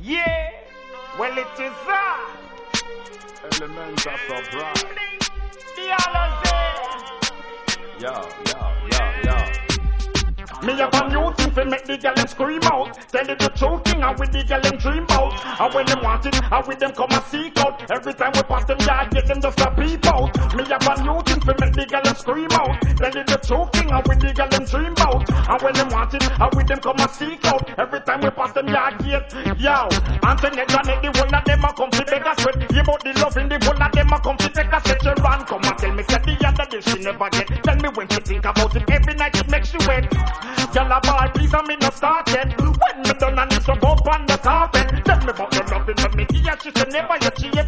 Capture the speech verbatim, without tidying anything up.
Yeah, well it is that. Elements of surprise. The holiday. Yo, yo, yo, yo. Me have a new thing to make the girl them scream out. Tell it the true thing and with the girl them dream out. And when them want it, and with them come and seek out. Every time we pass them yard, get them just a peep out. Me have a new thing to make the girl them scream out. Tell it the true thing and with the girl them dream out. And when them want it, and with them come and seek out. Every time we pass them yard, get yo. Antoinette and the whole of them a come to beg a sweat. You about the love in the whole of them a come to take a set. You run, come and tell me say the other day she never get. Tell me when she think about it every night it makes you wet. Girl a boy, please and me no start yet. When me done and need to go up on the carpet. Tell me about the loving of me here, she said never yet she